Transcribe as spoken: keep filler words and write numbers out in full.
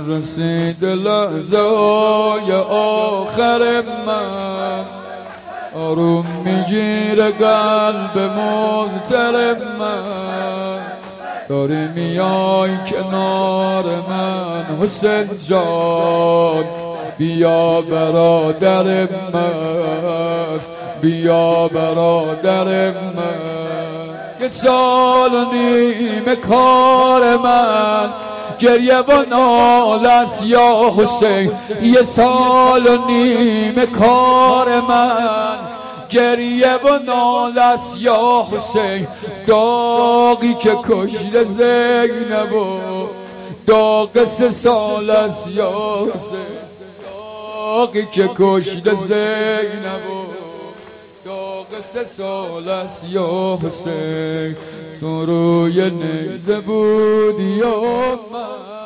رسید لحظه‌های آخر من، آروم میگیره قلب مضطرب من. داری میای کنار من حسین جان، بیا برادر من، بیا برادر من. یه سال و نیم کار من گریه و نالت یا حسین، یه سال و نیم کار من گریه و نالت یا حسین. داغی که کشته زینب و داغ سه سال است یا حسین، داغی که کشته زینب و داغ سه سال است یا حسین. تو روی نیزه بودی یا من،